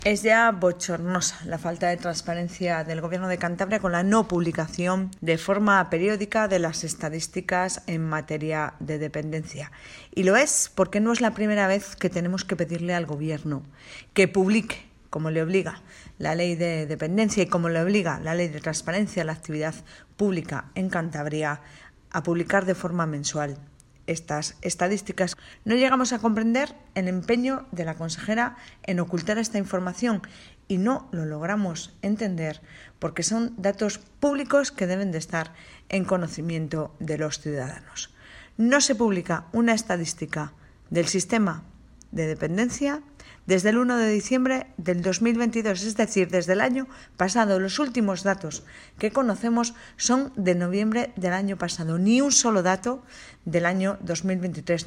Es ya bochornosa la falta de transparencia del Gobierno de Cantabria con la no publicación de forma periódica de las estadísticas en materia de dependencia. Y lo es porque no es la primera vez que tenemos que pedirle al Gobierno que publique, como le obliga la ley de dependencia y como le obliga la ley de transparencia de la actividad pública en Cantabria, a publicar de forma mensual estas estadísticas. No llegamos a comprender el empeño de la consejera en ocultar esta información y no lo logramos entender porque son datos públicos que deben de estar en conocimiento de los ciudadanos. No se publica una estadística del sistema de dependencia desde el 1 de diciembre del 2022, es decir, desde el año pasado. Los últimos datos que conocemos son de noviembre del año pasado, ni un solo dato del año 2023.